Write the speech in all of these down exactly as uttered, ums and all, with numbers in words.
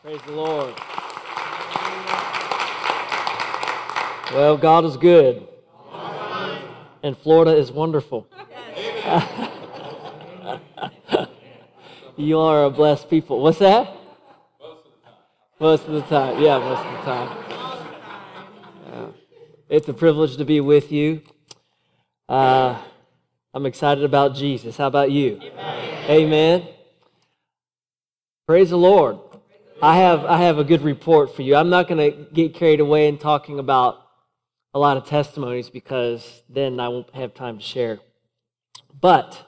Praise the Lord. Well, God is good. And Florida is wonderful. You are a blessed people. What's that? Most of the time. Yeah, most of the time. Yeah. It's a privilege to be with you. Uh, I'm excited about Jesus. How about you? Amen. Amen. Praise the Lord. I have I have a good report for you. I'm not going to get carried away in talking about a lot of testimonies because then I won't have time to share. But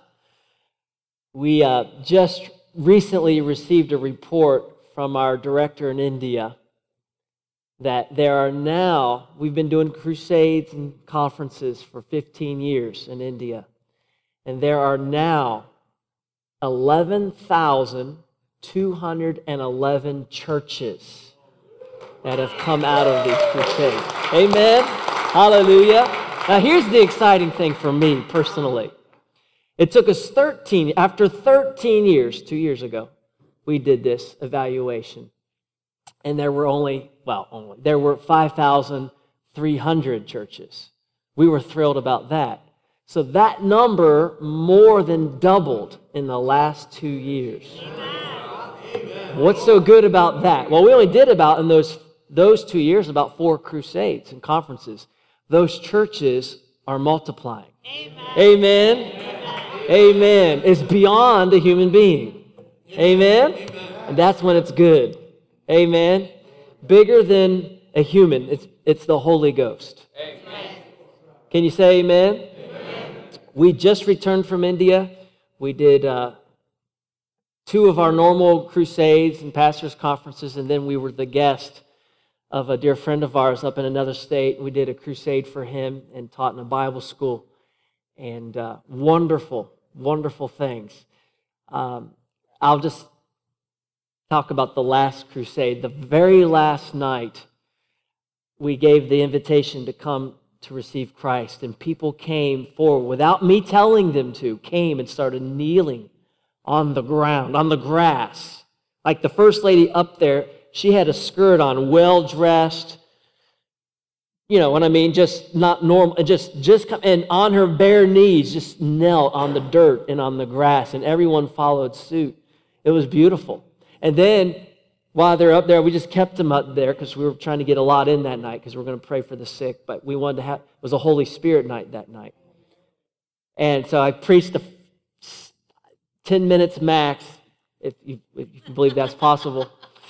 we uh, just recently received a report from our director in India that there are now, we've been doing crusades and conferences for fifteen years in India, and there are now eleven thousand two hundred eleven churches that have come out of these crusades. Amen. Hallelujah. Now here's the exciting thing for me personally. It took us thirteen, after thirteen years, two years ago, we did this evaluation. And there were only, well, only, there were five thousand three hundred churches. We were thrilled about that. So that number more than doubled in the last two years. Amen. What's so good about that? Well, we only did about, in those, those two years, about four crusades and conferences. Those churches are multiplying. Amen. Amen. Amen. Amen. It's beyond a human being. Amen. Amen. And that's when it's good. Amen. Bigger than a human. It's it's the Holy Ghost. Amen. Can you say amen? Amen? We just returned from India. We did uh, two of our normal crusades and pastors' conferences, and then we were the guest of a dear friend of ours up in another state. We did a crusade for him and taught in a Bible school. And uh, wonderful, wonderful things. Um, I'll just talk about the last crusade. The very last night, we gave the invitation to come to receive Christ, and people came forward without me telling them to, came and started kneeling on the ground, on the grass. Like the first lady up there, she had a skirt on, well-dressed, you know what I mean, just not normal, just, just come, and on her bare knees, just knelt on the dirt and on the grass, and everyone followed suit. It was beautiful. And then, while they're up there, we just kept them up there because we were trying to get a lot in that night because we were going to pray for the sick. But we wanted to have, it was a Holy Spirit night that night. And so I preached a ten minutes max, if you, if you believe that's possible,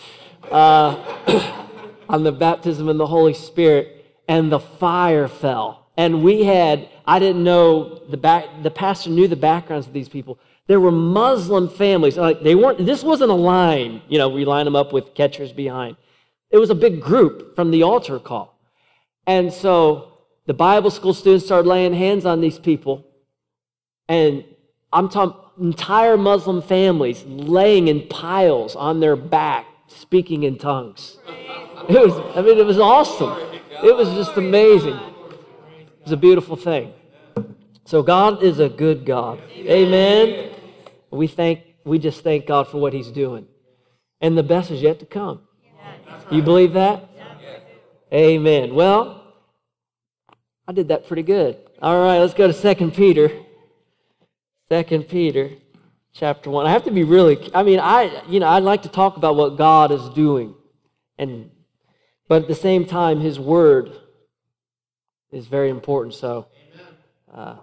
uh, on the baptism in the Holy Spirit, and the fire fell. And we had, I didn't know, the back, the pastor knew the backgrounds of these people. There were Muslim families. Like they weren't. This wasn't a line. You know, we line them up with catchers behind. It was a big group from the altar call, and so the Bible school students started laying hands on these people, and I'm talking entire Muslim families laying in piles on their back, speaking in tongues. It was. I mean, it was awesome. It was just amazing. It was a beautiful thing. So God is a good God. Amen. We thank, we just thank God for what He's doing. And the best is yet to come. You believe that? Amen. Well, I did that pretty good. All right, let's go to Second Peter. Second Peter, chapter one. I have to be really, I mean, I, you know, I'd like to talk about what God is doing. And, but at the same time, His Word is very important. So, uh,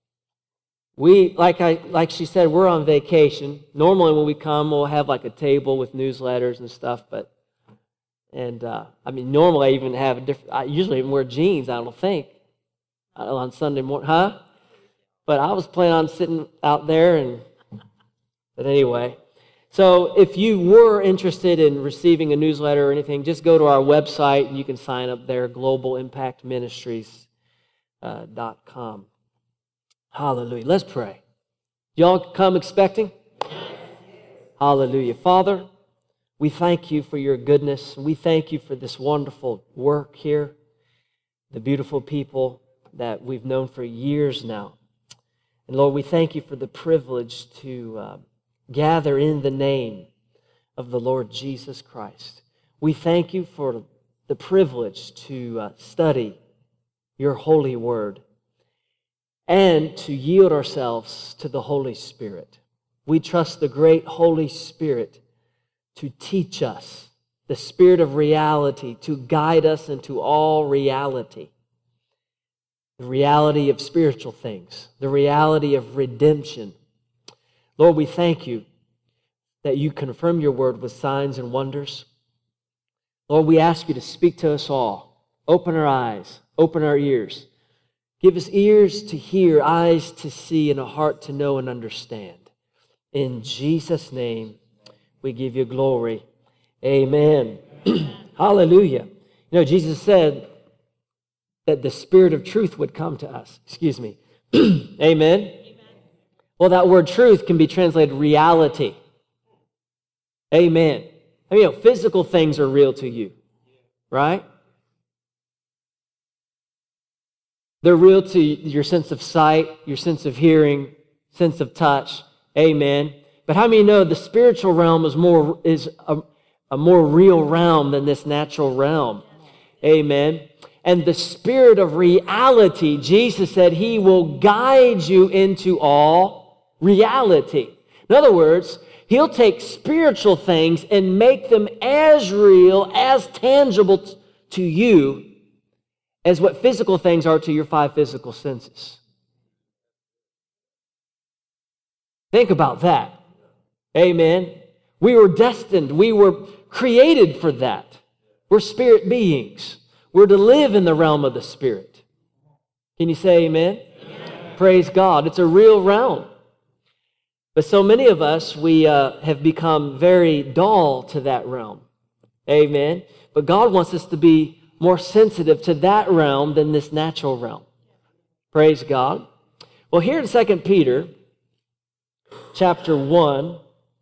We, like I, like she said, we're on vacation. Normally when we come, we'll have like a table with newsletters and stuff, but, and, uh, I mean, normally I even have a different, I usually even wear jeans, I don't think, on Sunday morning, huh? But I was planning on sitting out there, and, but anyway. So if you were interested in receiving a newsletter or anything, just go to our website and you can sign up there, global impact ministries dot com. Hallelujah. Let's pray. Y'all come expecting? Yes. Hallelujah. Father, we thank you for your goodness. We thank you for this wonderful work here, the beautiful people that we've known for years now. And Lord, we thank you for the privilege to uh, gather in the name of the Lord Jesus Christ. We thank you for the privilege to uh, study your holy word and to yield ourselves to the Holy Spirit. We trust the great Holy Spirit to teach us, the Spirit of reality, to guide us into all reality. The reality of spiritual things, the reality of redemption. Lord, we thank you that you confirm your word with signs and wonders. Lord, we ask you to speak to us all. Open our eyes, open our ears. Give us ears to hear, eyes to see, and a heart to know and understand. In Jesus' name, we give you glory. Amen. Hallelujah. You know, Jesus said that the Spirit of truth would come to us. Excuse me. Amen? Amen. Well, that word truth can be translated reality. Amen. I mean, you know, physical things are real to you, right? They're real to your sense of sight, your sense of hearing, sense of touch. Amen. But how many know the spiritual realm is more is a, a more real realm than this natural realm? Amen. And the Spirit of reality, Jesus said, He will guide you into all reality. In other words, He'll take spiritual things and make them as real, as tangible t- to you as what physical things are to your five physical senses. Think about that. Amen. We were destined, we were created for that. We're spirit beings. We're to live in the realm of the Spirit. Can you say amen? Amen. Praise God. It's a real realm. But so many of us, we uh, have become very dull to that realm. Amen. But God wants us to be more sensitive to that realm than this natural realm. Praise God. Well, here in Second Peter, chapter one,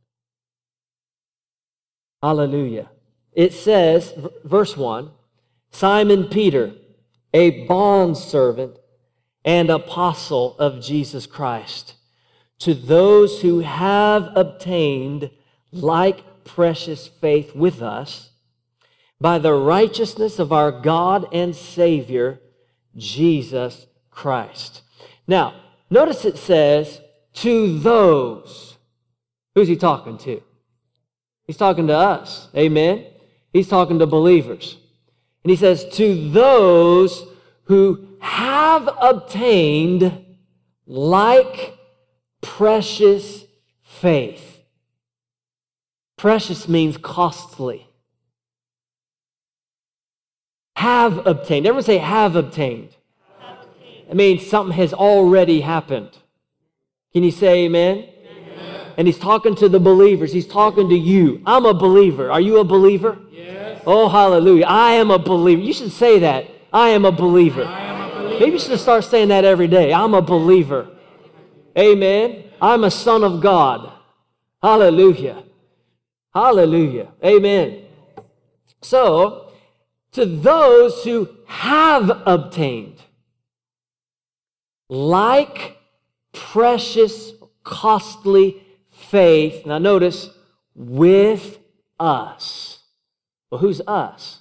hallelujah, it says, verse one, Simon Peter, a bondservant and apostle of Jesus Christ, to those who have obtained like precious faith with us, by the righteousness of our God and Savior, Jesus Christ. Now, notice it says, to those. Who's he talking to? He's talking to us. Amen? He's talking to believers. And he says, to those who have obtained like precious faith. Precious means costly. Have obtained. Everyone say have obtained. Have obtained. It means something has already happened. Can you say amen? Amen? And he's talking to the believers. He's talking to you. I'm a believer. Are you a believer? Yes. Oh, hallelujah. I am a believer. You should say that. I am a believer. I am a believer. Maybe you should start saying that every day. I'm a believer. Amen. I'm a son of God. Hallelujah. Hallelujah. Amen. So, to those who have obtained like precious, costly faith. Now notice, with us. Well, who's us?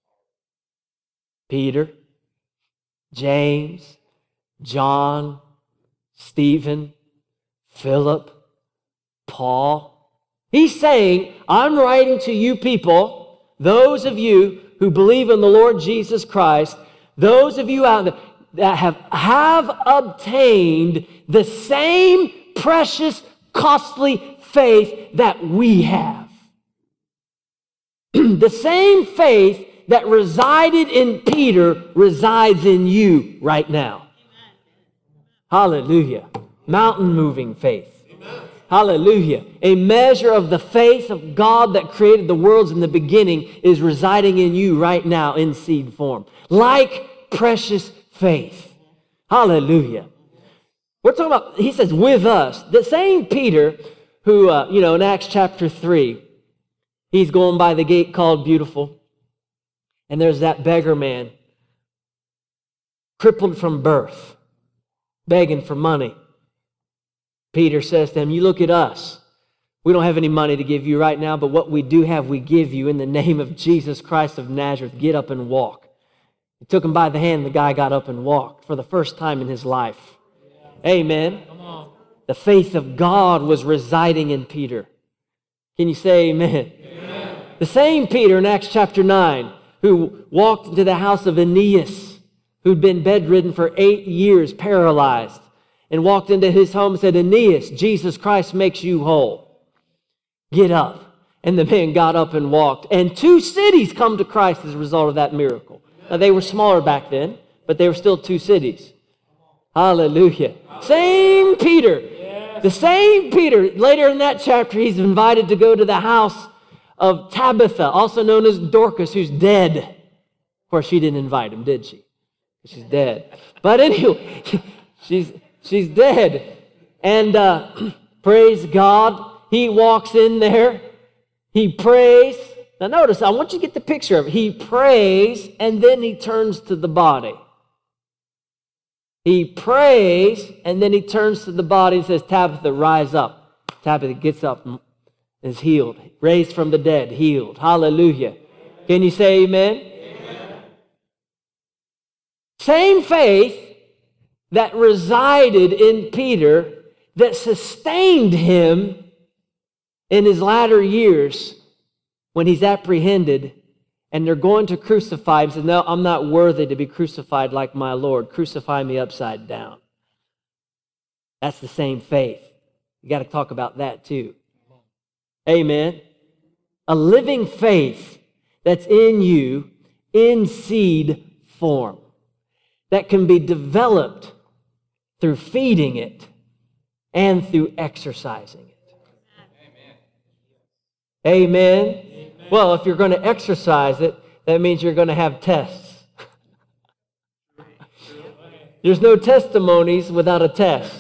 Peter, James, John, Stephen, Philip, Paul. He's saying, I'm writing to you people, those of you who believe in the Lord Jesus Christ, those of you out there that have, have obtained the same precious, costly faith that we have. The same faith that resided in Peter resides in you right now. Hallelujah. Mountain-moving faith. Hallelujah. A measure of the faith of God that created the worlds in the beginning is residing in you right now in seed form. Like precious faith. Hallelujah. We're talking about, he says, with us. The same Peter who, uh, you know, in Acts chapter three, he's going by the gate called Beautiful. And there's that beggar man, crippled from birth, begging for money. Peter says to him, you look at us. We don't have any money to give you right now, but what we do have, we give you in the name of Jesus Christ of Nazareth. Get up and walk. He took him by the hand. The guy got up and walked for the first time in his life. Yeah. Amen. Come on. The faith of God was residing in Peter. Can you say amen? Amen? The same Peter in Acts chapter nine who walked into the house of Aeneas, who'd been bedridden for eight years, paralyzed, and walked into his home and said, Aeneas, Jesus Christ makes you whole. Get up. And the man got up and walked. And two cities come to Christ as a result of that miracle. Now, they were smaller back then, but they were still two cities. Hallelujah. Same Peter. The same Peter. Later in that chapter, he's invited to go to the house of Tabitha, also known as Dorcas, who's dead. Of course, she didn't invite him, did she? She's dead. But anyway, she's, she's dead. And uh, praise God. He walks in there, he prays. Now notice, I want you to get the picture of it. He prays, and then he turns to the body. He prays, and then he turns to the body and says, Tabitha, rise up. Tabitha gets up and is healed. Raised from the dead, healed. Hallelujah. Amen. Can you say amen? Amen? Same faith that resided in Peter, that sustained him in his latter years when he's apprehended and they're going to crucify him. He says, no, I'm not worthy to be crucified like my Lord. Crucify me upside down. That's the same faith. You got to talk about that too. Amen. A living faith that's in you in seed form that can be developed through feeding it and through exercising it. Amen. Amen. Well, if you're going to exercise it, that means you're going to have tests. There's no testimonies without a test.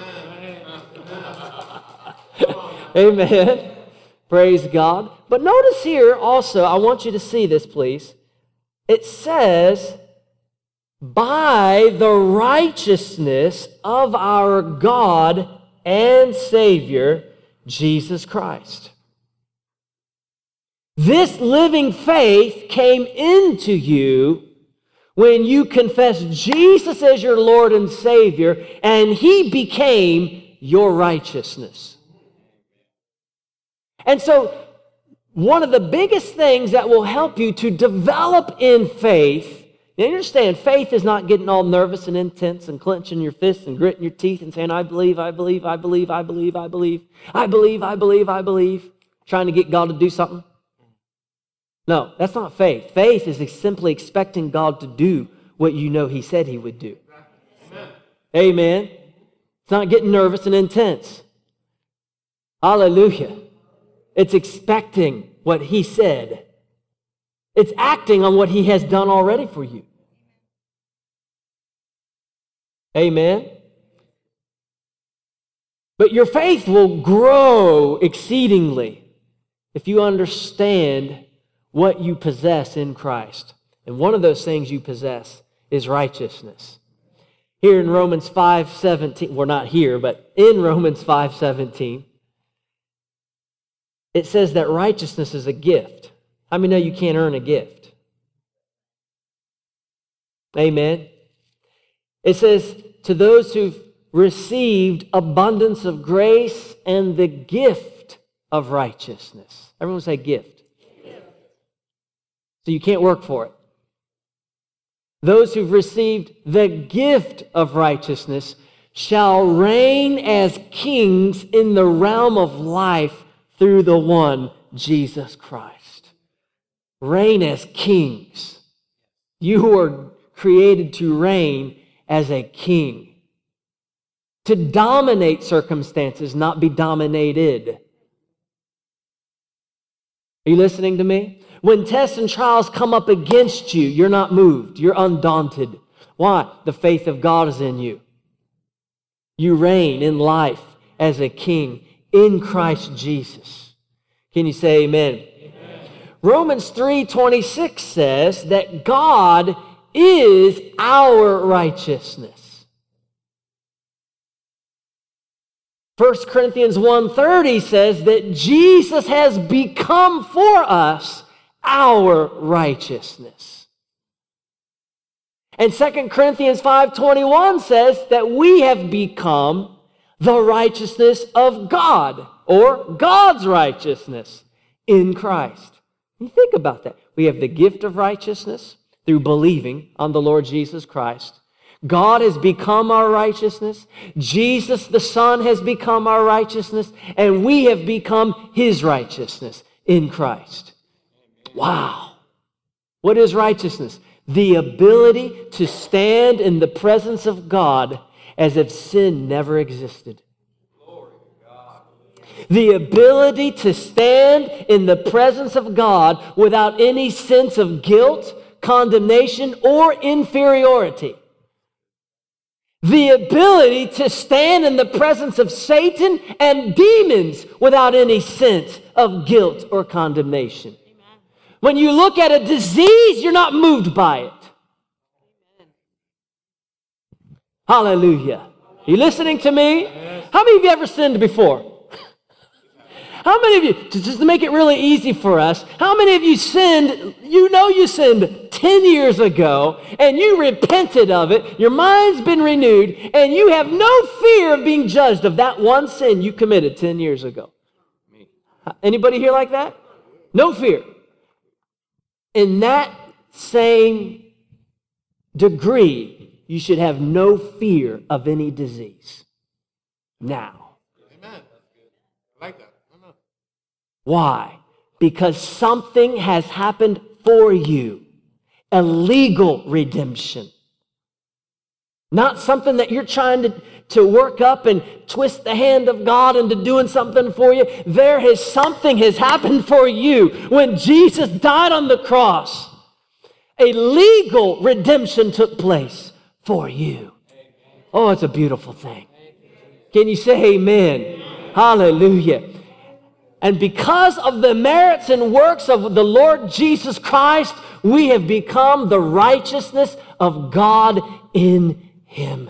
Amen. Praise God. But notice here also, I want you to see this, please. It says, by the righteousness of our God and Savior, Jesus Christ. This living faith came into you when you confessed Jesus as your Lord and Savior, and He became your righteousness. And so, one of the biggest things that will help you to develop in faith, you understand, faith is not getting all nervous and intense and clenching your fists and gritting your teeth and saying, I believe, I believe, I believe, I believe, I believe, I believe, I believe, I believe, trying to get God to do something. No, that's not faith. Faith is simply expecting God to do what you know He said He would do. Amen. Amen. It's not getting nervous and intense. Hallelujah. It's expecting what He said. It's acting on what He has done already for you. Amen. But your faith will grow exceedingly if you understand what you possess in Christ. And one of those things you possess is righteousness. Here in Romans five seventeen, well, not here, but in Romans five seventeen, it says that righteousness is a gift. How many know you can't earn a gift? Amen. It says, to those who've received abundance of grace and the gift of righteousness. Everyone say gift. So you can't work for it. Those who've received the gift of righteousness shall reign as kings in the realm of life through the one, Jesus Christ. Reign as kings. You are created to reign as a king. To dominate circumstances, not be dominated. Are you listening to me? When tests and trials come up against you, you're not moved. You're undaunted. Why? The faith of God is in you. You reign in life as a king in Christ Jesus. Can you say amen? Amen. Romans three twenty-six says that God is our righteousness. First Corinthians one thirty says that Jesus has become for us our righteousness. And Second Corinthians five twenty-one says that we have become the righteousness of God, or God's righteousness in Christ. You think about that. We have the gift of righteousness through believing on the Lord Jesus Christ. God has become our righteousness. Jesus the Son has become our righteousness. And we have become His righteousness in Christ. Wow. What is righteousness? The ability to stand in the presence of God as if sin never existed. The ability to stand in the presence of God without any sense of guilt, condemnation, or inferiority. The ability to stand in the presence of Satan and demons without any sense of guilt or condemnation. Amen. When you look at a disease, you're not moved by it. Amen. Hallelujah. Are you listening to me? Yes. How many of you ever sinned before? How many of you, just to make it really easy for us, how many of you sinned, you know you sinned ten years ago, and you repented of it, your mind's been renewed, and you have no fear of being judged of that one sin you committed ten years ago? Anybody here like that? No fear. In that same degree, you should have no fear of any disease. Now. Amen. I like that. Why? Because something has happened for you. A legal redemption. Not something that you're trying to, to work up and twist the hand of God into doing something for you. There has something has happened for you. When Jesus died on the cross, a legal redemption took place for you. Oh, it's a beautiful thing. Can you say amen? Hallelujah. And because of the merits and works of the Lord Jesus Christ, we have become the righteousness of God in Him.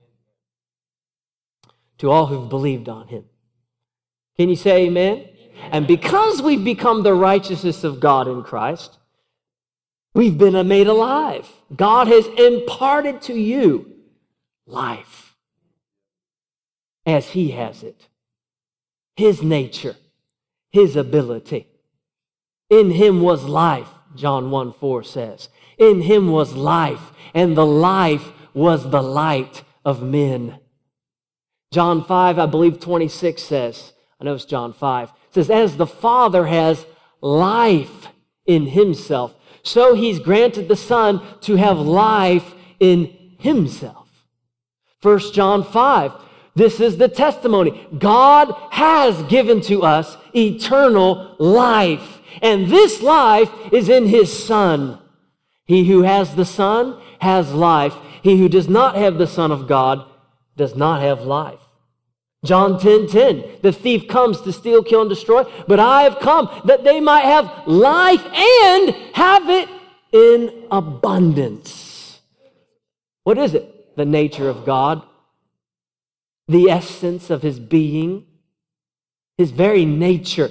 To all who've believed on Him. Can you say amen? Amen? And because we've become the righteousness of God in Christ, we've been made alive. God has imparted to you life as He has it. His nature. His ability. In Him was life, John one four says. In Him was life, and the life was the light of men. John five, I believe twenty-six says, I know it's John five, says, as the Father has life in Himself, so He's granted the Son to have life in Himself. First John five, this is the testimony. God has given to us eternal life. And this life is in His Son. He who has the Son has life. He who does not have the Son of God does not have life. John ten ten, the thief comes to steal, kill, and destroy, but I have come that they might have life and have it in abundance. What is it? The nature of God. The essence of His being, His very nature.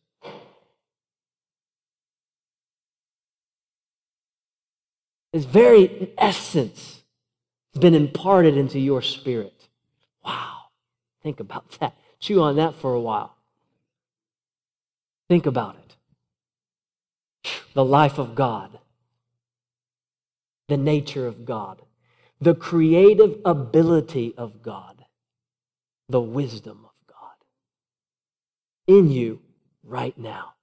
His very essence has been imparted into your spirit. Wow. Think about that. Chew on that for a while. Think about it. The life of God. The nature of God. The creative ability of God. The wisdom of God in you right now.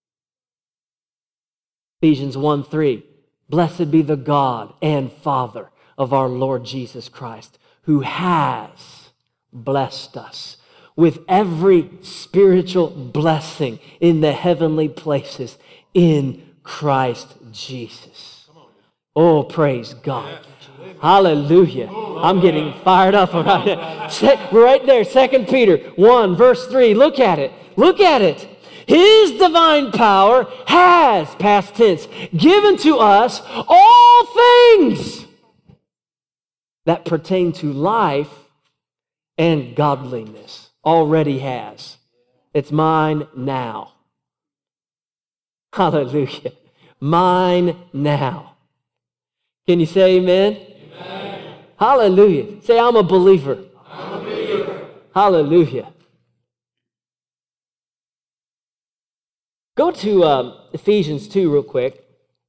Ephesians one three, blessed be the God and Father of our Lord Jesus Christ, who has blessed us with every spiritual blessing in the heavenly places in Christ Jesus. Oh, praise God. Hallelujah. I'm getting fired up about it. Right there, Second Peter one, verse three. Look at it. Look at it. His divine power has, past tense, given to us all things that pertain to life and godliness. already has. It's mine now. Hallelujah. Mine now. Can you say amen? Amen. Hallelujah. Say, I'm a believer. I'm a believer. Hallelujah. Go to um, Ephesians two real quick.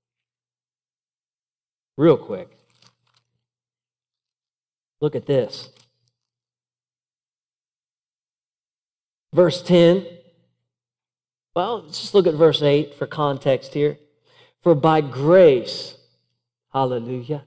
Real quick. Look at this. Verse ten. Well, let's just look at verse eight for context here. For by grace, hallelujah,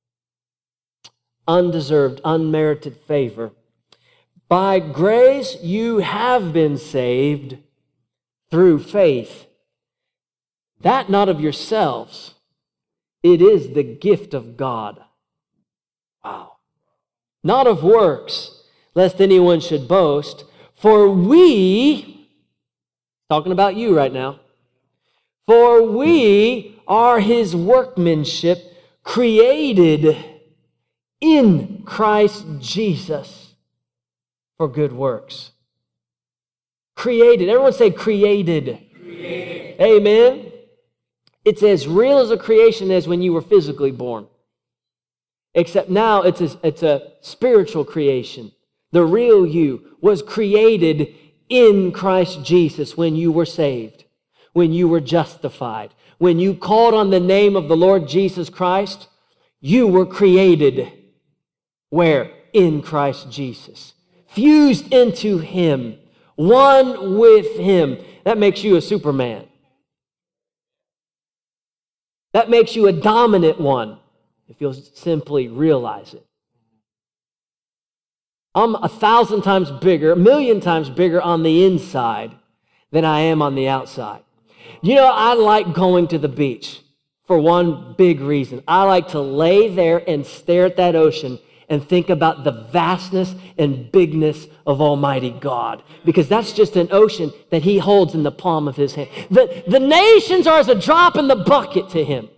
undeserved, unmerited favor, by grace you have been saved through faith. That not of yourselves, it is the gift of God. Wow. Not of works, lest anyone should boast. For we, talking about you right now, for we are His workmanship, created in Christ Jesus for good works. Created. Everyone say created. Created. Amen. It's as real as a creation as when you were physically born. Except now it's a, it's a spiritual creation. The real you was created in Christ Jesus when you were saved, when you were justified. When you called on the name of the Lord Jesus Christ, you were created where? In Christ Jesus. Fused into Him. One with Him. That makes you a Superman. That makes you a dominant one, if you'll simply realize it. I'm a thousand times bigger, a million times bigger on the inside than I am on the outside. You know, I like going to the beach for one big reason. I like to lay there and stare at that ocean and think about the vastness and bigness of Almighty God. Because that's just an ocean that He holds in the palm of His hand. The, the nations are as a drop in the bucket to Him.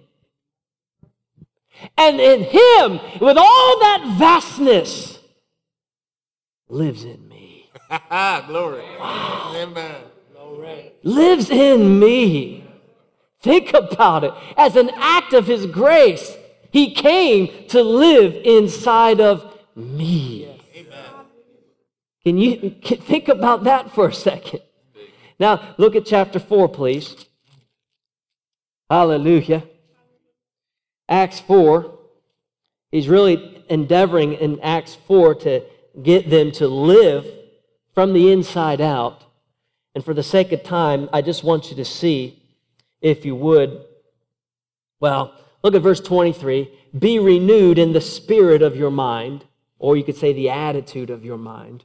And in Him, with all that vastness, lives in me. Glory. Wow. Amen. Glory. Lives in me. Think about it. As an act of His grace, He came to live inside of me. Yes. Amen. Can you can think about that for a second? Now, look at chapter four, please. Hallelujah. Acts four. He's really endeavoring in Acts four to get them to live from the inside out. And for the sake of time, I just want you to see, if you would, well, look at verse twenty-three. Be renewed in the spirit of your mind, or you could say the attitude of your mind.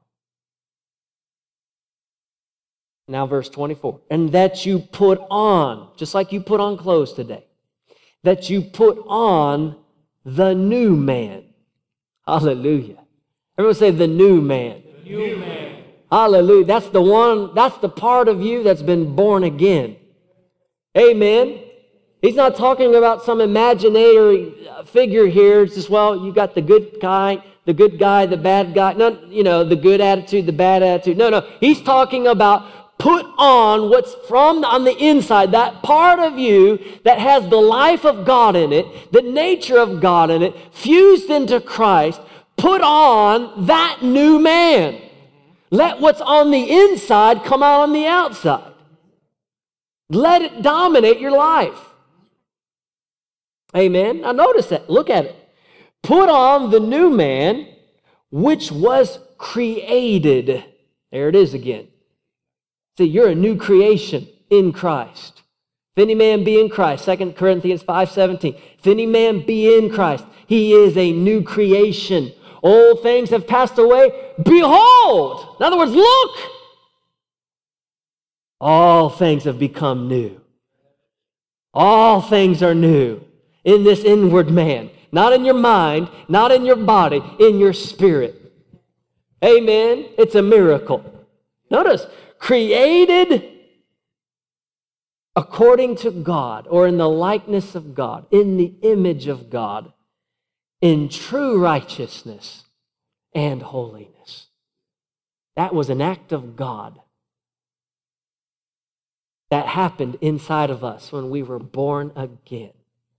Now verse twenty-four. And that you put on, just like you put on clothes today, that you put on the new man. Hallelujah. Everyone say the new man. The new man. Hallelujah. That's the one, that's the part of you that's been born again. Amen. He's not talking about some imaginary figure here. It's just, well, you got the good guy, the good guy, the bad guy. No, you know, the good attitude, the bad attitude. No, no. He's talking about put on what's from on the inside, that part of you that has the life of God in it, the nature of God in it, fused into Christ. Put on that new man. Let what's on the inside come out on the outside. Let it dominate your life. Amen. Now notice that. Look at it. Put on the new man, which was created. There it is again. See, you're a new creation in Christ. If any man be in Christ, Second Corinthians five seventeen. If any man be in Christ, he is a new creation. Old things have passed away. Behold! In other words, look! All things have become new. All things are new in this inward man. Not in your mind, not in your body, in your spirit. Amen? It's a miracle. Notice, created according to God, or in the likeness of God, in the image of God, in true righteousness and holiness. That was an act of God that happened inside of us when we were born again.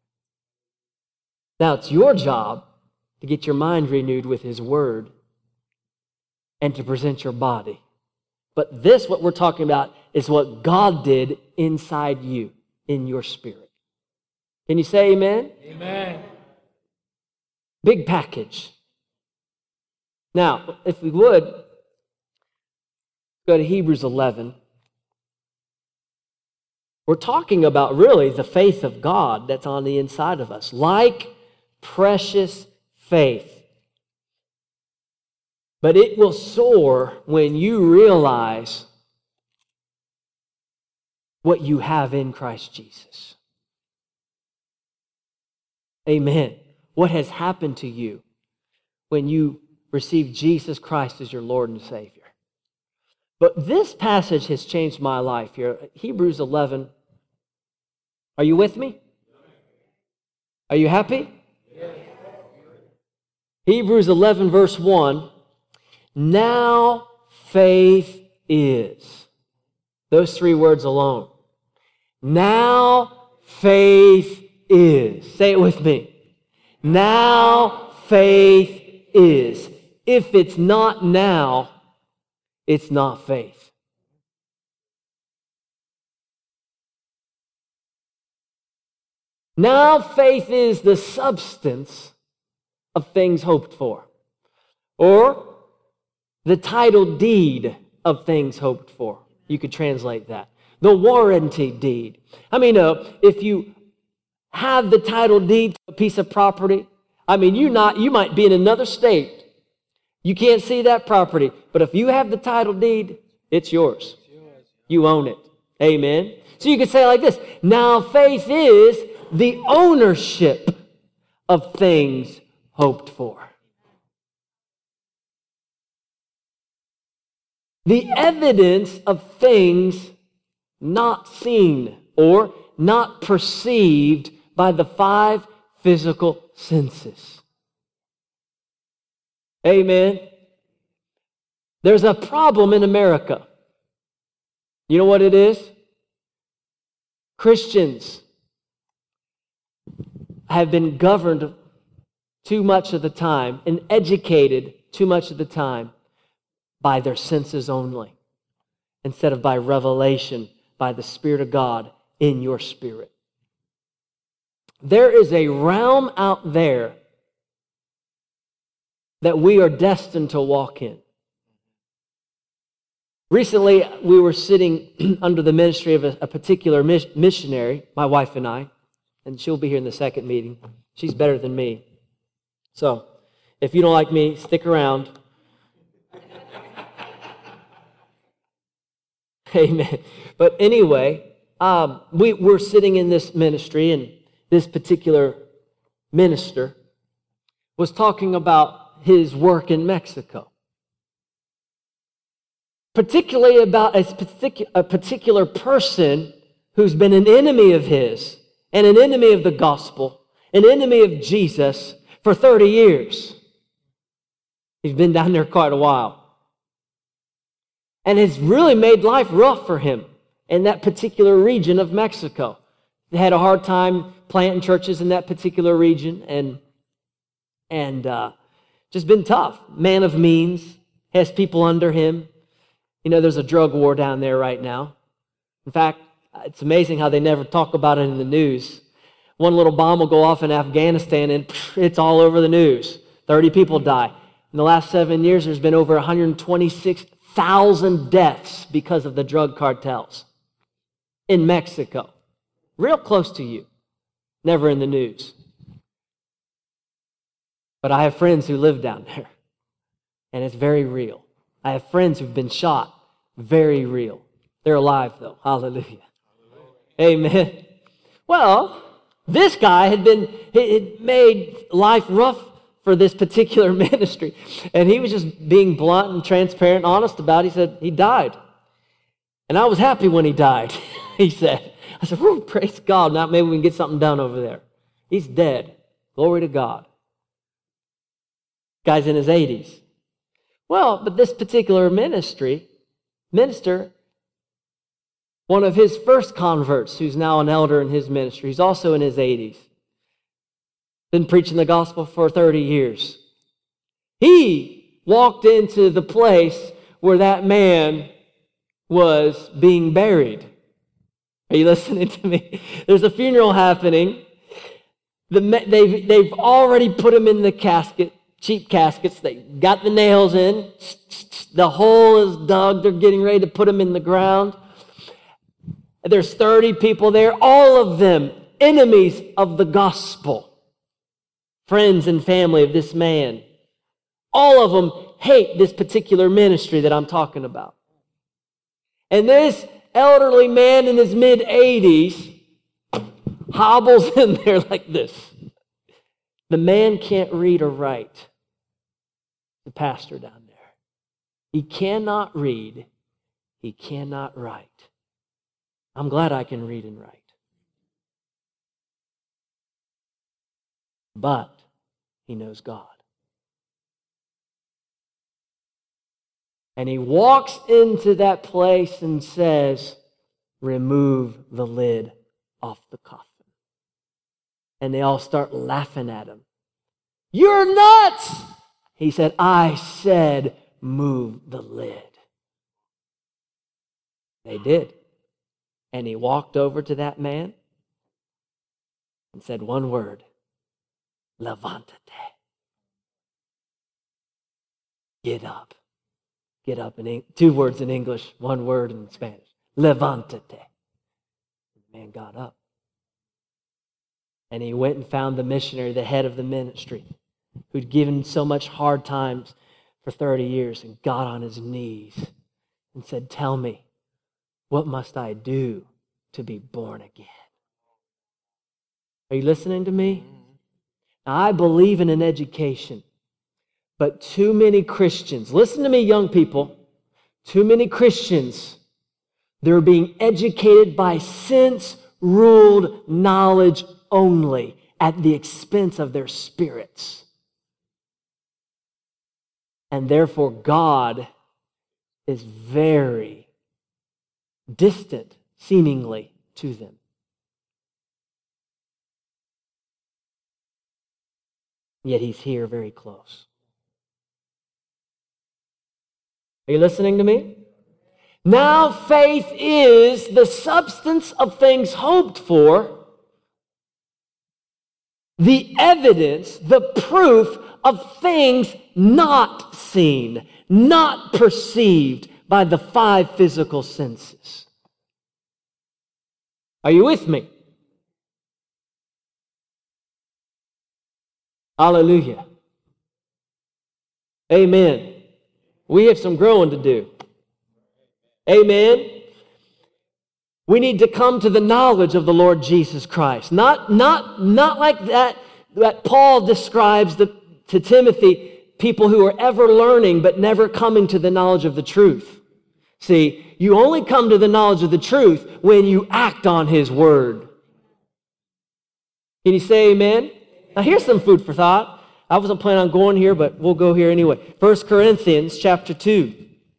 Now it's your job to get your mind renewed with His Word and to present your body. But this, what we're talking about, is what God did inside you, in your spirit. Can you say amen? Amen. Big package. Now, if we would, go to Hebrews eleven. We're talking about really the faith of God that's on the inside of us. Like precious faith. But it will soar when you realize what you have in Christ Jesus. Amen. What has happened to you when you receive Jesus Christ as your Lord and Savior. But this passage has changed my life here. Hebrews eleven. Are you with me? Are you happy? Yes. Hebrews eleven verse one. Now faith is. Those three words alone. Now faith is. Say it with me. Now faith is. If it's not now, it's not faith. Now faith is the substance of things hoped for, or the title deed of things hoped for. You could translate that. The warranty deed. I mean, uh, if you have the title deed to a piece of property, I mean, you not you might be in another state. You can't see that property, but if you have the title deed, it's yours. You own it. Amen. So you could say it like this: now faith is the ownership of things hoped for. The evidence of things not seen or not perceived by the five physical senses. Amen. There's a problem in America. You know what it is? Christians have been governed too much of the time and educated too much of the time by their senses only, instead of by revelation, by the Spirit of God in your spirit. There is a realm out there that we are destined to walk in. Recently, we were sitting under the ministry of a, a particular mis- missionary, my wife and I, and she'll be here in the second meeting. She's better than me. So, if you don't like me, stick around. Amen. But anyway, um, we were sitting in this ministry, and this particular minister was talking about his work in Mexico. Particularly about a, particu- a particular person who's been an enemy of his, and an enemy of the gospel, an enemy of Jesus for thirty years. He's been down there quite a while. And it's really made life rough for him in that particular region of Mexico. They had a hard time planting churches in that particular region, and and uh, just been tough. Man of means, has people under him. You know, there's a drug war down there right now. In fact, it's amazing how they never talk about it in the news. One little bomb will go off in Afghanistan, and it's all over the news. thirty people die. In the last seven years, there's been over one hundred twenty-six thousand deaths because of the drug cartels in Mexico. Real close to you. Never in the news. But I have friends who live down there, and it's very real. I have friends who've been shot. Very real. They're alive, though. Hallelujah. Amen. Well, this guy had been, it made life rough for this particular ministry. And he was just being blunt and transparent and honest about it. He said, he died. And I was happy when he died, he said. I said, whew, praise God. Now maybe we can get something done over there. He's dead. Glory to God. Guy's in his eighties. Well, but this particular ministry, minister, one of his first converts, who's now an elder in his ministry, he's also in his eighties, been preaching the gospel for thirty years. He walked into the place where that man was being buried. Are you listening to me? There's a funeral happening. The, they've, they've already put him in the casket, cheap caskets. They got the nails in. The hole is dug. They're getting ready to put him in the ground. There's thirty people there, all of them enemies of the gospel, friends and family of this man. All of them hate this particular ministry that I'm talking about. And this elderly man in his mid-eighties hobbles in there like this. The man can't read or write. The pastor down there. He cannot read. He cannot write. I'm glad I can read and write. But he knows God. And he walks into that place and says, remove the lid off the coffin. And they all start laughing at him. You're nuts! He said, I said, move the lid. They did. And he walked over to that man and said one word, Levantate. Get up. Get up in English. Two words in English, one word in Spanish. Levantate. The man got up. And he went and found the missionary, the head of the ministry, who'd given so much hard times for thirty years, and got on his knees and said, tell me, what must I do to be born again? Are you listening to me? Now, I believe in an education, but too many Christians, listen to me, young people, too many Christians, they're being educated by sense-ruled knowledge only at the expense of their spirits. And therefore, God is very distant, seemingly, to them. Yet he's here very close. Are you listening to me? Now faith is the substance of things hoped for, the evidence, the proof of things not seen, not perceived by the five physical senses. Are you with me? Hallelujah. Amen. We have some growing to do. Amen. We need to come to the knowledge of the Lord Jesus Christ. Not, not, not like that, that Paul describes the, to Timothy, people who are ever learning but never coming to the knowledge of the truth. See, you only come to the knowledge of the truth when you act on His Word. Can you say amen? Now here's some food for thought. I wasn't planning on going here, but we'll go here anyway. First Corinthians chapter two.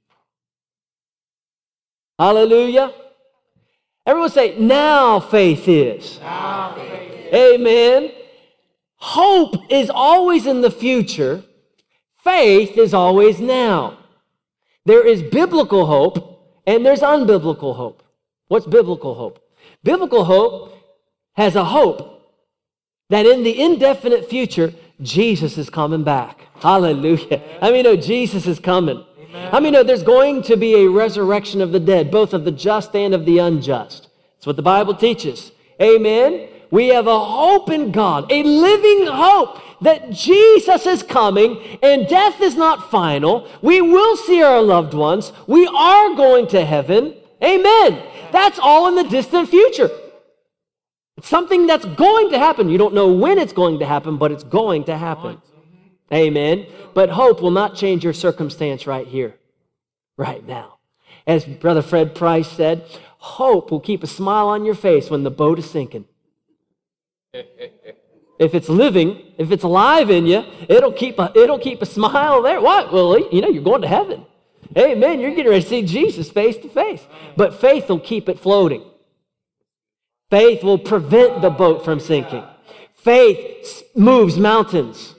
Hallelujah. Everyone say, now faith is. Now faith is. Amen. Hope is always in the future. Faith is always now. There is biblical hope and there's unbiblical hope. What's biblical hope? Biblical hope has a hope that in the indefinite future, Jesus is coming back. Hallelujah. I mean, no, Jesus is coming. I mean, no, there's going to be a resurrection of the dead, both of the just and of the unjust. That's what the Bible teaches. Amen. We have a hope in God, a living hope that Jesus is coming and death is not final. We will see our loved ones. We are going to heaven. Amen. That's all in the distant future. It's something that's going to happen. You don't know when it's going to happen, but it's going to happen. Amen. But hope will not change your circumstance right here, right now. As Brother Fred Price said, hope will keep a smile on your face when the boat is sinking. If it's living, if it's alive in you, it'll keep a, it'll keep a smile there. What? Well, you know, you're going to heaven. Amen. You're getting ready to see Jesus face to face. But faith will keep it floating. Faith will prevent the boat from sinking. Faith moves mountains.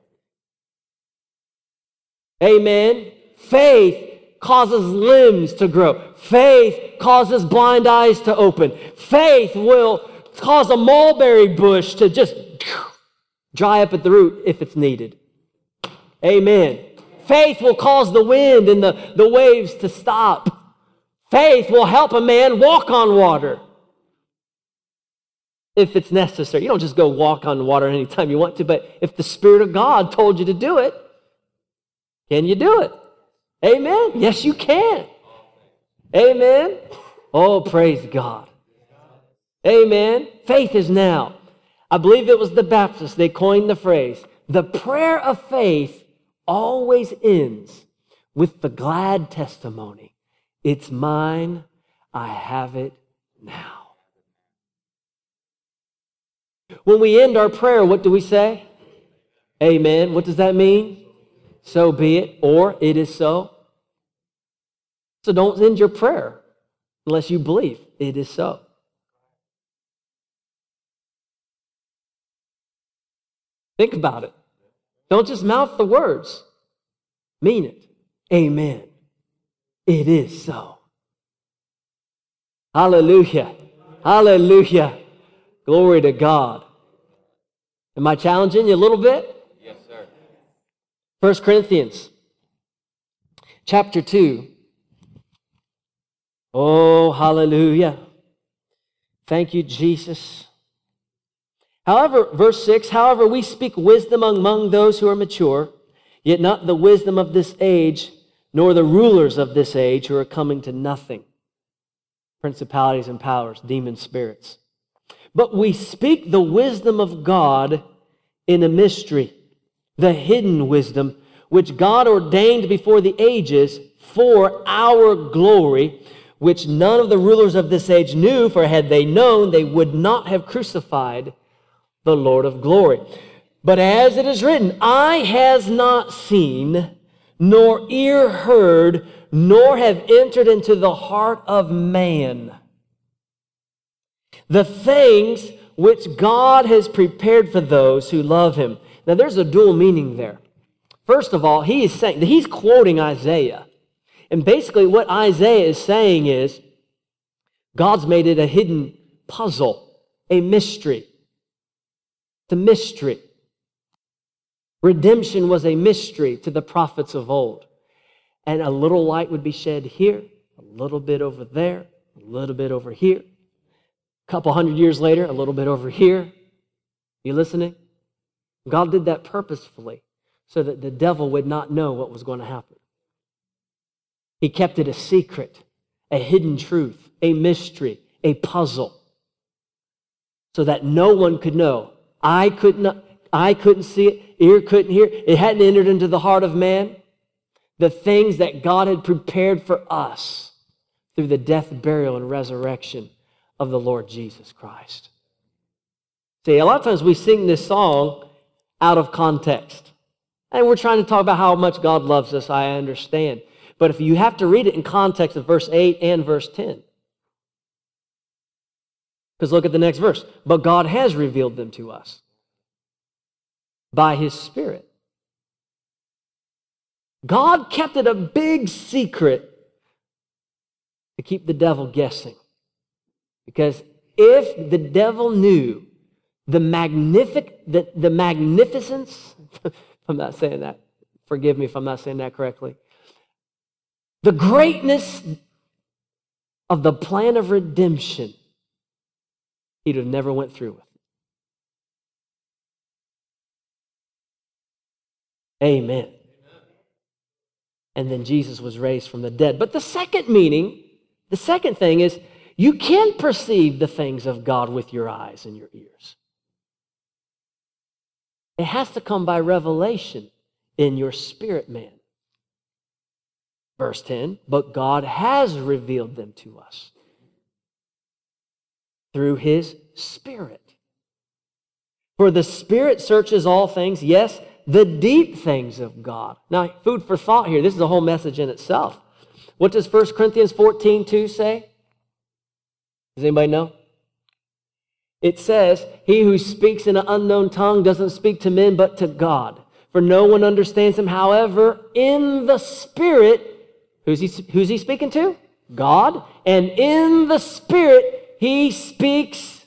Amen. Faith causes limbs to grow. Faith causes blind eyes to open. Faith will cause a mulberry bush to just dry up at the root if it's needed. Amen. Faith will cause the wind and the, the waves to stop. Faith will help a man walk on water if it's necessary. You don't just go walk on water anytime you want to, but if the Spirit of God told you to do it, can you do it? Amen. Yes, you can. Amen. Oh, praise God. Amen. Faith is now. I believe it was the Baptists, they coined the phrase, the prayer of faith always ends with the glad testimony, it's mine, I have it now. When we end our prayer, what do we say? Amen. What does that mean? So be it, or it is so. So don't end your prayer unless you believe it is so. Think about it. Don't just mouth the words. Mean it. Amen. It is so. Hallelujah. Hallelujah. Glory to God. Am I challenging you a little bit? Yes, sir. First Corinthians chapter two. Oh, hallelujah. Thank you, Jesus. However, verse six, however, we speak wisdom among those who are mature, yet not the wisdom of this age, nor the rulers of this age who are coming to nothing. Principalities and powers, demon spirits. But we speak the wisdom of God in a mystery, the hidden wisdom, which God ordained before the ages for our glory, which none of the rulers of this age knew, for had they known, they would not have crucified the Lord of glory. But as it is written, eye has not seen, nor ear heard, nor have entered into the heart of man the things which God has prepared for those who love him. Now there's a dual meaning there. First of all, he is saying, he's quoting Isaiah. And basically what Isaiah is saying is, God's made it a hidden puzzle, a mystery. The mystery. Redemption was a mystery to the prophets of old. And a little light would be shed here, a little bit over there, a little bit over here. A couple hundred years later, a little bit over here. You listening? God did that purposefully so that the devil would not know what was going to happen. He kept it a secret, a hidden truth, a mystery, a puzzle, so that no one could know. I could not, I couldn't see it, ear couldn't hear it. It hadn't entered into the heart of man. The things that God had prepared for us through the death, burial, and resurrection of the Lord Jesus Christ. See, a lot of times we sing this song out of context. And we're trying to talk about how much God loves us, I understand. But if you have to read it in context of verse eight and verse ten. Because look at the next verse. But God has revealed them to us by his Spirit. God kept it a big secret to keep the devil guessing. Because if the devil knew the magnific the, the magnificence, if I'm not saying that, forgive me if I'm not saying that correctly, the greatness of the plan of redemption, he'd have never went through with it. Amen. And then Jesus was raised from the dead. But the second meaning, the second thing is, you can perceive the things of God with your eyes and your ears. It has to come by revelation in your spirit man. Verse ten, but God has revealed them to us through his Spirit. For the Spirit searches all things, yes, the deep things of God. Now, food for thought here. This is a whole message in itself. What does First Corinthians fourteen two say? Does anybody know? It says, he who speaks in an unknown tongue doesn't speak to men but to God. For no one understands him. However, in the Spirit, who's he, who's he speaking to? God. And in the Spirit, he speaks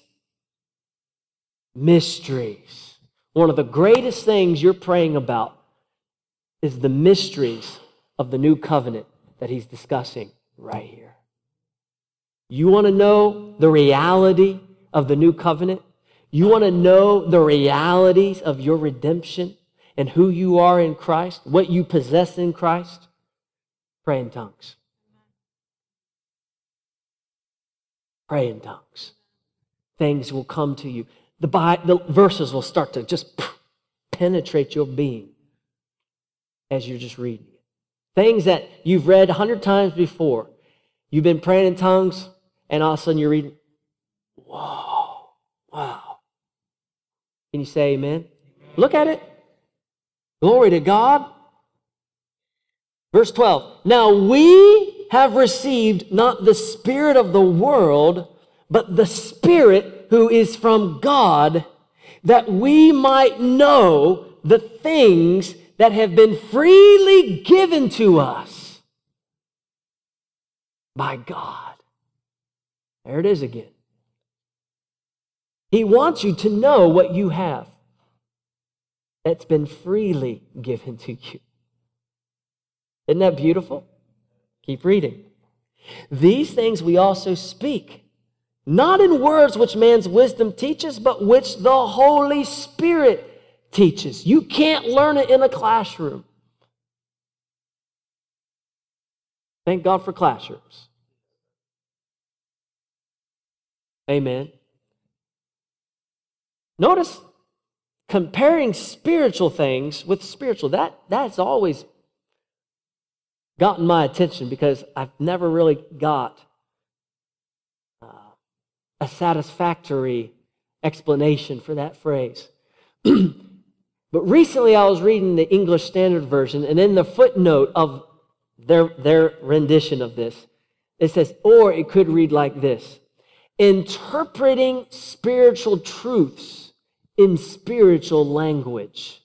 mysteries. One of the greatest things you're praying about is the mysteries of the new covenant that he's discussing right here. You want to know the reality of the new covenant? You want to know the realities of your redemption and who you are in Christ, what you possess in Christ? Pray in tongues. Pray in tongues. Things will come to you. The, the verses will start to just penetrate your being as you're just reading it. Things that you've read a hundred times before. You've been praying in tongues, and all of a sudden you're reading, whoa, wow. Can you say amen? Amen? Look at it. Glory to God. Verse twelve. Now we have received not the spirit of the world, but the Spirit who is from God, that we might know the things that have been freely given to us by God. There it is again. He wants you to know what you have that's been freely given to you. Isn't that beautiful? Keep reading. These things we also speak, not in words which man's wisdom teaches, but which the Holy Spirit teaches. You can't learn it in a classroom. Thank God for classrooms. Amen. Notice comparing spiritual things with spiritual. That, that's always gotten my attention because I've never really got a satisfactory explanation for that phrase. But recently I was reading the English Standard Version, and in the footnote of their, their rendition of this, it says, or it could read like this: interpreting spiritual truths in spiritual language.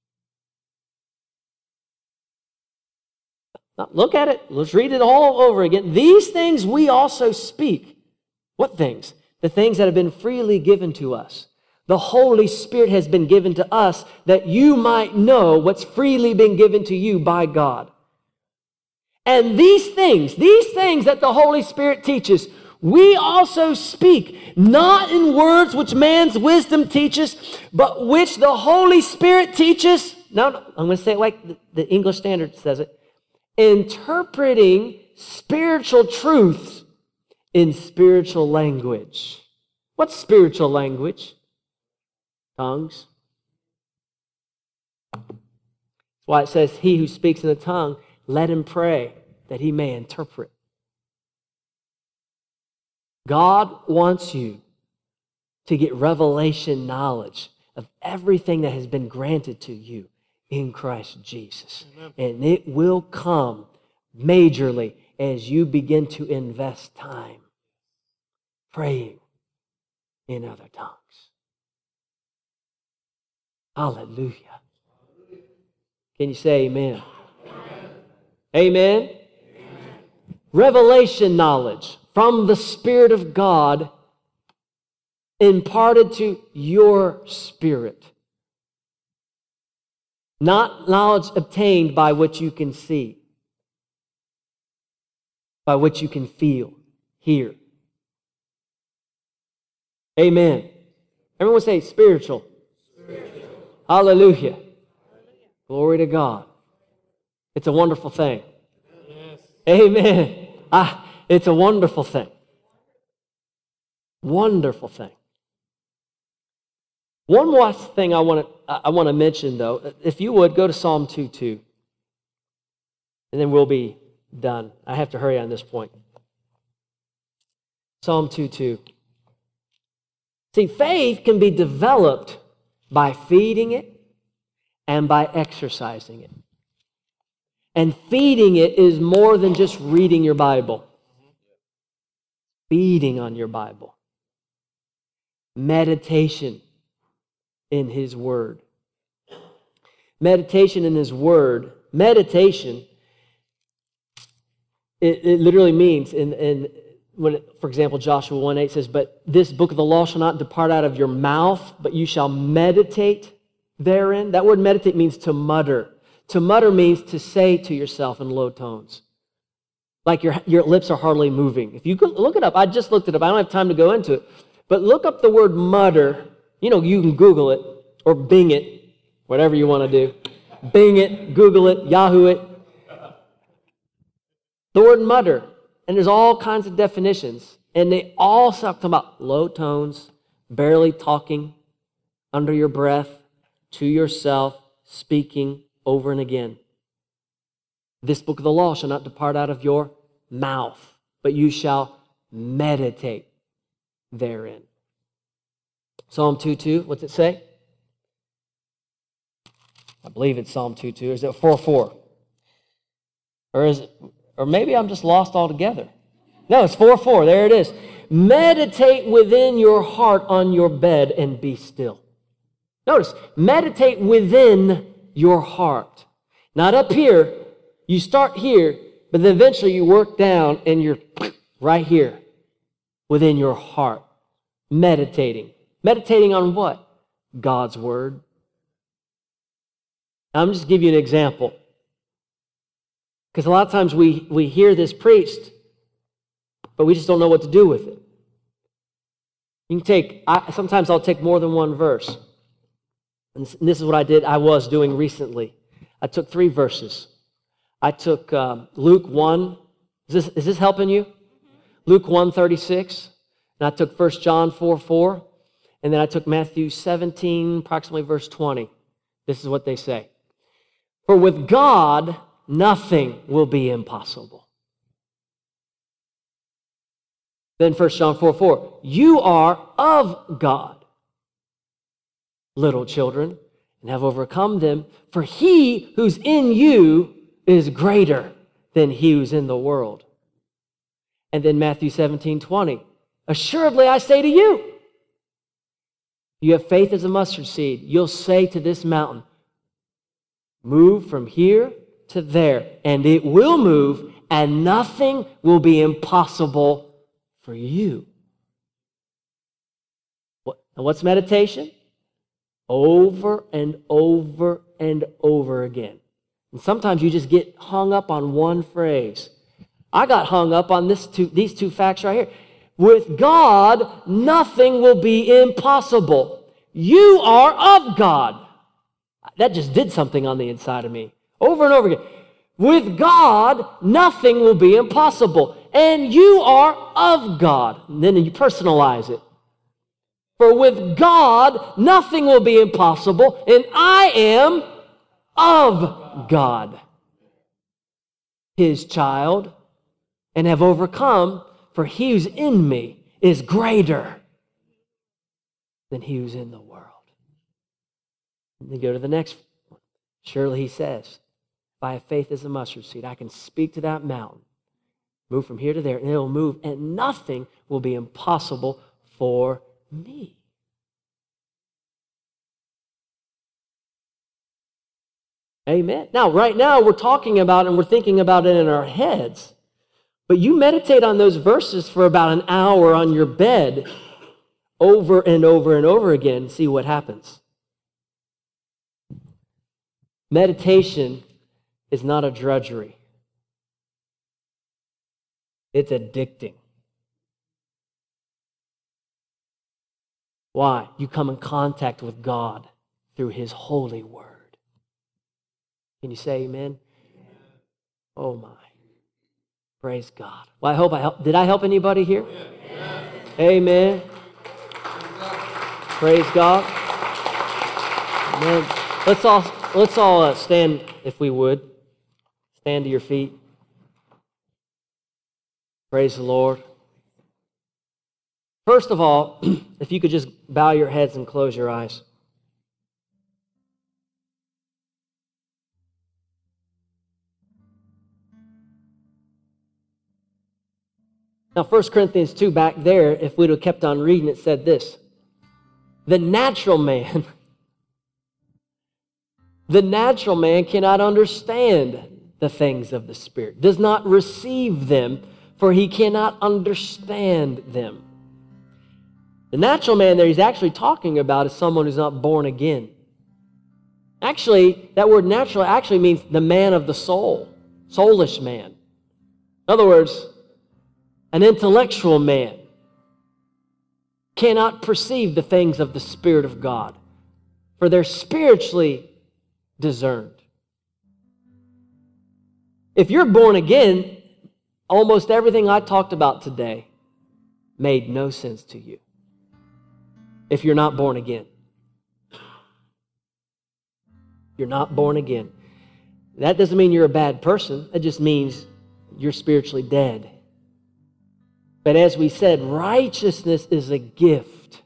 Now, look at it. Let's read it all over again. These things we also speak. What things? The things that have been freely given to us. The Holy Spirit has been given to us that you might know what's freely been given to you by God. And these things, these things that the Holy Spirit teaches, we also speak, not in words which man's wisdom teaches, but which the Holy Spirit teaches. No, no, I'm going to say it like the, the English Standard says it. Interpreting spiritual truths in spiritual language. What's spiritual language? Tongues. That's why it says, he who speaks in a tongue, let him pray that he may interpret. God wants you to get revelation knowledge of everything that has been granted to you in Christ Jesus. Amen. And it will come majorly as you begin to invest time praying in other tongues. Hallelujah. Can you say amen? Amen. Amen? Amen. Revelation knowledge from the Spirit of God imparted to your spirit. Not knowledge obtained by what you can see, by what you can feel, hear. Amen. Everyone say spiritual. Spiritual. Hallelujah. Glory to God. It's a wonderful thing. Yes. Amen. Ah, it's a wonderful thing. Wonderful thing. One more thing I want to I want to mention, though. If you would, go to Psalm two two. And then we'll be done. I have to hurry on this point. Psalm two two. See, faith can be developed by feeding it and by exercising it. And feeding it is more than just reading your Bible. Feeding on your Bible. Meditation in His Word. Meditation in His Word. Meditation, it, it literally means, in, in when, it, for example, Joshua one eight says, "But this book of the law shall not depart out of your mouth, but you shall meditate therein." That word meditate means to mutter. To mutter means to say to yourself in low tones. Like your, your lips are hardly moving. If you could look it up, I just looked it up. I don't have time to go into it. But look up the word mutter. You know, you can Google it or Bing it, whatever you want to do. Bing it, Google it, Yahoo it. The word mutter. And there's all kinds of definitions. And they all talk about low tones, barely talking, under your breath, to yourself, speaking over and again. This book of the law shall not depart out of your mouth, but you shall meditate therein. Psalm two two, what's it say? I believe it's Psalm two two. Is it four four? Or is it, or maybe I'm just lost altogether. No, it's four four. There it is. Meditate within your heart on your bed and be still. Notice, meditate within your heart. Not up here. You start here, but then eventually you work down and you're right here within your heart. Meditating. Meditating on what? God's Word. I'm just give you an example. Because a lot of times we, we hear this preached, but we just don't know what to do with it. You can take, I, sometimes I'll take more than one verse. And this is what I did, I was doing recently. I took three verses. I took um, Luke one. Is this, is this helping you? Luke one thirty-six. And I took First John four four. And then I took Matthew seventeen, approximately verse twenty. This is what they say. For with God, nothing will be impossible. Then First John four four. You are of God, little children, and have overcome them, for he who's in you is greater than he who's in the world. And then Matthew seventeen twenty. Assuredly I say to you, you have faith as a mustard seed, you'll say to this mountain, move from here to there, and it will move, and nothing will be impossible for you. What, and what's meditation? Over and over and over again. And sometimes you just get hung up on one phrase. I got hung up on this two, these two facts right here. With God, nothing will be impossible. You are of God. That just did something on the inside of me. Over and over again. With God, nothing will be impossible. And you are of God. And then you personalize it. For with God, nothing will be impossible, and I am of God, His child, and have overcome, for he who's in me is greater than he who's in the world. And then go to the next one. Surely he says, if I have faith as a mustard seed, I can speak to that mountain, move from here to there, and it will move, and nothing will be impossible for me. Amen. Now, right now, we're talking about and we're thinking about it in our heads. But you meditate on those verses for about an hour on your bed over and over and over again and see what happens. Meditation is not a drudgery. It's addicting. Why? You come in contact with God through His holy word. Can you say amen? Oh my. Praise God. Well, I hope I helped. Did I help anybody here? Yeah. Amen. Praise God. Amen. Let's all let's all uh, stand, if we would. Stand to your feet. Praise the Lord. First of all, if you could just bow your heads and close your eyes. Now, First Corinthians two back there, if we'd have kept on reading, it said this. The natural man, the natural man cannot understand the things of the Spirit, does not receive them, for he cannot understand them. The natural man there he's actually talking about is someone who's not born again. Actually, that word natural actually means the man of the soul, soulish man. In other words, an intellectual man cannot perceive the things of the Spirit of God, for they're spiritually discerned. If you're born again, almost everything I talked about today made no sense to you. If you're not born again. You're not born again. That doesn't mean you're a bad person. That just means you're spiritually dead. But as we said, righteousness is a gift.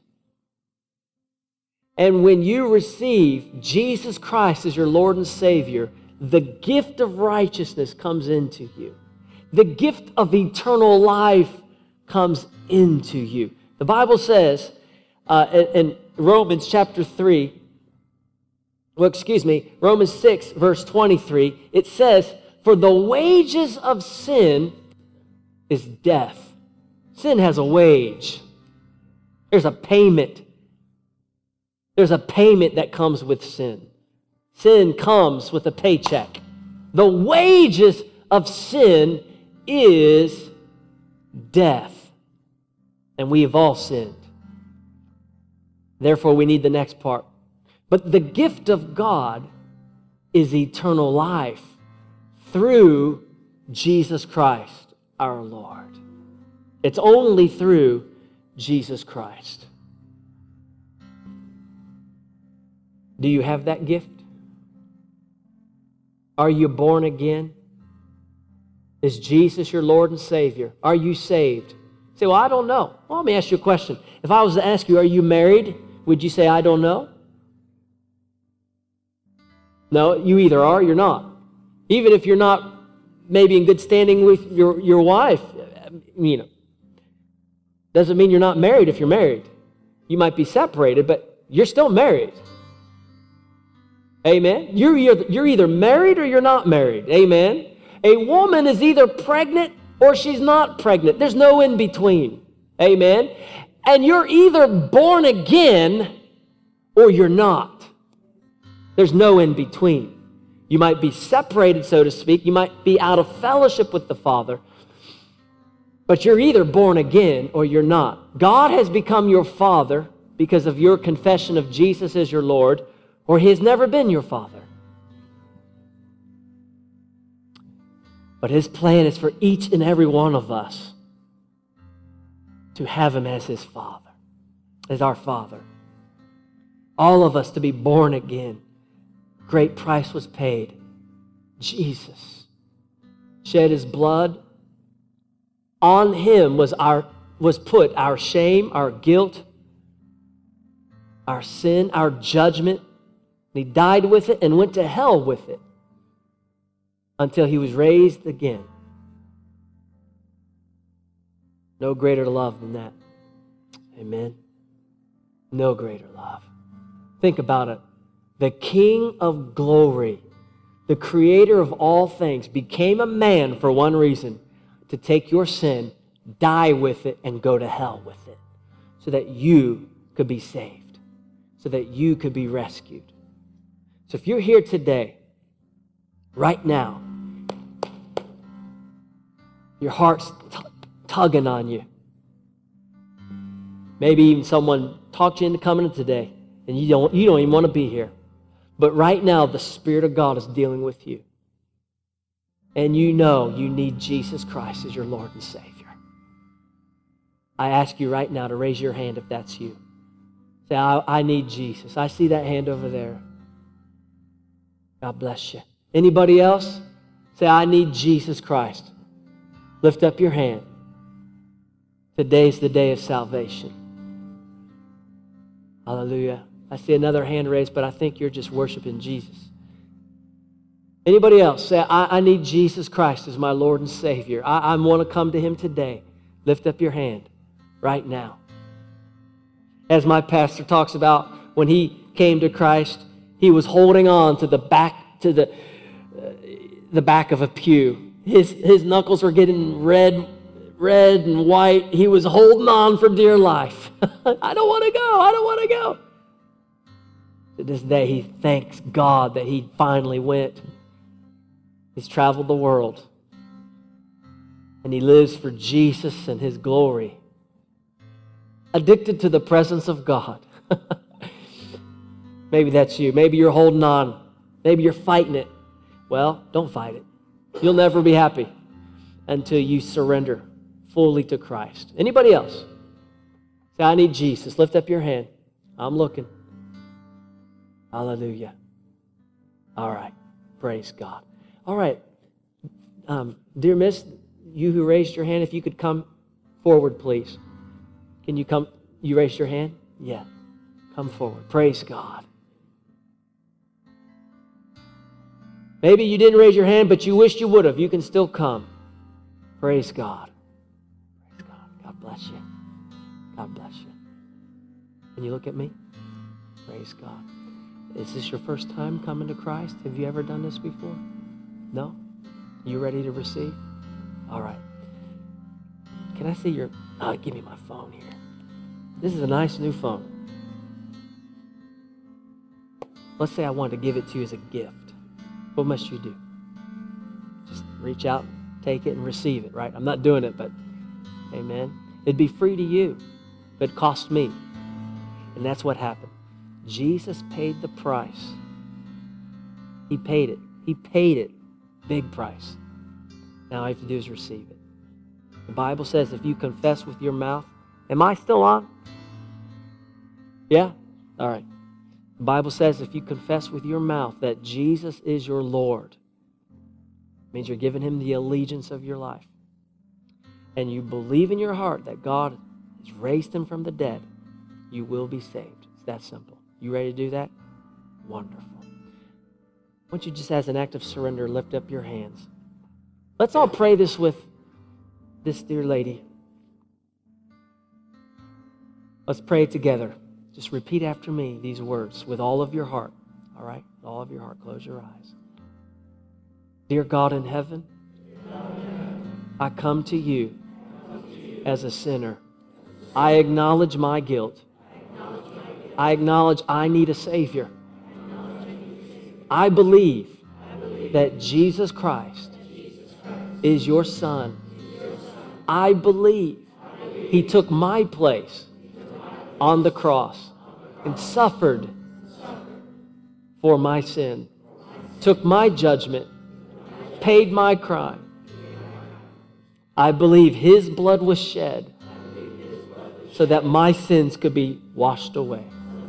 And when you receive Jesus Christ as your Lord and Savior, the gift of righteousness comes into you. The gift of eternal life comes into you. The Bible says uh, in, in Romans chapter three, well, excuse me, Romans six, verse twenty-three, it says, for the wages of sin is death. Sin has a wage. There's a payment. There's a payment that comes with sin. Sin comes with a paycheck. The wages of sin is death. And we have all sinned. Therefore, we need the next part. But the gift of God is eternal life through Jesus Christ, our Lord. It's only through Jesus Christ. Do you have that gift? Are you born again? Is Jesus your Lord and Savior? Are you saved? You say, well, I don't know. Well, let me ask you a question. If I was to ask you, are you married? Would you say, I don't know? No, you either are or you're not. Even if you're not maybe in good standing with your, your wife, you know, doesn't mean you're not married if you're married. You might be separated, but you're still married. Amen? You're either, you're either married or you're not married. Amen? A woman is either pregnant or she's not pregnant. There's no in between. Amen? And you're either born again or you're not. There's no in between. You might be separated, so to speak. You might be out of fellowship with the Father. But you're either born again or you're not. God has become your Father because of your confession of Jesus as your Lord, or He has never been your Father. But His plan is for each and every one of us to have Him as His Father, as our Father. All of us to be born again. Great price was paid. Jesus shed His blood. On Him was our was put our shame, our guilt, our sin, our judgment. And He died with it and went to hell with it until He was raised again. No greater love than that. Amen. No greater love. Think about it. The King of glory, the Creator of all things, became a man for one reason, to take your sin, die with it, and go to hell with it, so that you could be saved, so that you could be rescued. So if you're here today, right now, your heart's t- tugging on you. Maybe even someone talked you into coming today, and you don't, you don't even want to be here. But right now, the Spirit of God is dealing with you. And you know you need Jesus Christ as your Lord and Savior. I ask you right now to raise your hand if that's you. Say, I, I need Jesus. I see that hand over there. God bless you. Anybody else? Say, I need Jesus Christ. Lift up your hand. Today's the day of salvation. Hallelujah. I see another hand raised, but I think you're just worshiping Jesus. Anybody else? Say, I, I need Jesus Christ as my Lord and Savior. I, I want to come to Him today. Lift up your hand right now. As my pastor talks about, when he came to Christ, he was holding on to the back to the uh, the back of a pew. His his knuckles were getting red, red and white. He was holding on for dear life. I don't want to go. I don't want to go. To this day, he thanks God that he finally went. He's traveled the world. And he lives for Jesus and his glory. Addicted to the presence of God. Maybe that's you. Maybe you're holding on. Maybe you're fighting it. Well, don't fight it. You'll never be happy until you surrender fully to Christ. Anybody else? Say, I need Jesus. Lift up your hand. I'm looking. Hallelujah. All right. Praise God. All right. Um, dear Miss, you who raised your hand, if you could come forward, please. Can you come? You raised your hand? Yeah. Come forward. Praise God. Maybe you didn't raise your hand, but you wished you would have. You can still come. Praise God. Praise God. God bless you. God bless you. Can you look at me? Praise God. Is this your first time coming to Christ? Have you ever done this before? No? You ready to receive? All right. Can I see your... Oh, give me my phone here. This is a nice new phone. Let's say I wanted to give it to you as a gift. What must you do? Just reach out, take it, and receive it, right? I'm not doing it, but amen. It'd be free to you, but it cost me. And that's what happened. Jesus paid the price. He paid it. He paid it. Big price. Now all you have to do is receive it. The Bible says if you confess with your mouth, am I still on? Yeah? All right. The Bible says if you confess with your mouth that Jesus is your Lord, it means you're giving him the allegiance of your life, and you believe in your heart that God has raised him from the dead, you will be saved. It's that simple. You ready to do that? Wonderful. Why don't you just, as an act of surrender, lift up your hands. Let's all pray this with this dear lady. Let's pray it together. Just repeat after me these words with all of your heart. All right? All of your heart. Close your eyes. Dear God in heaven, I come to you as a sinner. I acknowledge my guilt. I acknowledge I need a Savior. I believe that Jesus Christ is your Son. I believe he took my place on the cross and suffered for my sin, took my judgment, paid my crime. I believe his blood was shed so that my sins could be washed away.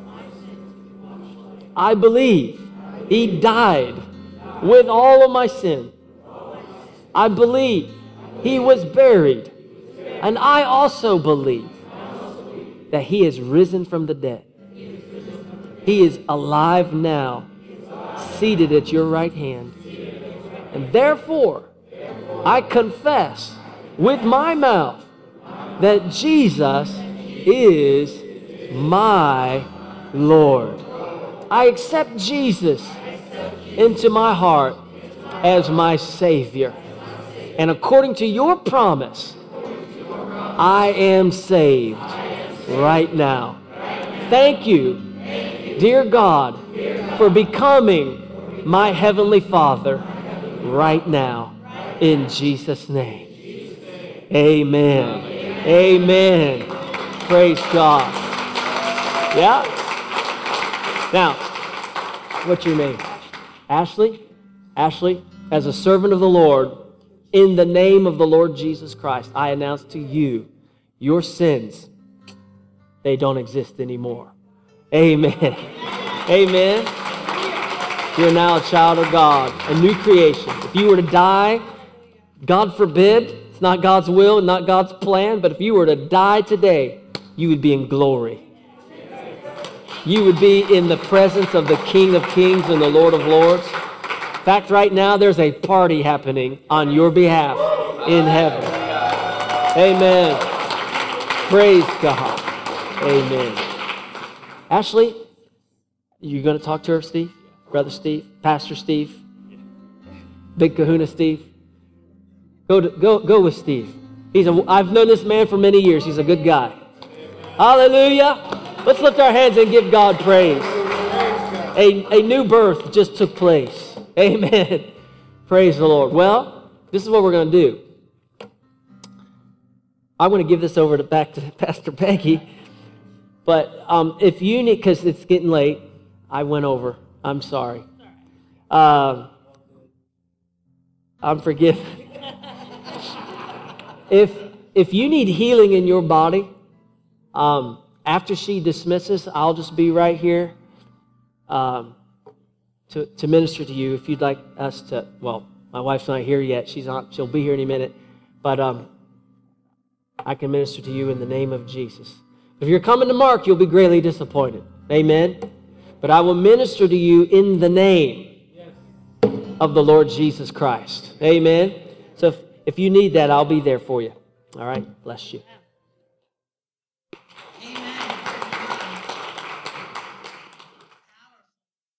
I believe he died with all of my sin. I believe he was buried. And I also believe that he is risen from the dead. He is alive now, seated at your right hand. And therefore, I confess with my mouth that Jesus is my Lord. I accept Jesus into my heart as my Savior. And according to your promise, I am saved right now. Thank you, dear God, for becoming my Heavenly Father right now. In Jesus' name. Amen. Amen. Praise God. Yeah? Now, what's your name? Ashley? Ashley, as a servant of the Lord, in the name of the Lord Jesus Christ, I announce to you, your sins, they don't exist anymore. Amen. Amen. You're now a child of God, a new creation. If you were to die, God forbid, it's not God's will, not God's plan, but if you were to die today, you would be in glory. You would be in the presence of the King of Kings and the Lord of Lords. In fact, right now, there's a party happening on your behalf in heaven. Amen. Praise God. Amen. Ashley, you going to talk to her, Steve? Brother Steve? Pastor Steve? Big Kahuna Steve? Go to, go go with Steve. He's a, I've known this man for many years. He's a good guy. Hallelujah. Let's lift our hands and give God praise. A, a new birth just took place. Amen. Praise the Lord. Well, this is what we're going to do. I'm going to give this over to back to Pastor Peggy. But um, if you need, because it's getting late, I went over. I'm sorry. Um, I'm forgiven. If if you need healing in your body, um, after she dismisses, I'll just be right here um, to to minister to you. If you'd like us to, well, my wife's not here yet. She's not. She'll be here any minute. But um, I can minister to you in the name of Jesus. If you're coming to Mark, you'll be greatly disappointed. Amen. But I will minister to you in the name of the Lord Jesus Christ. Amen. So if, if you need that, I'll be there for you. All right. Bless you.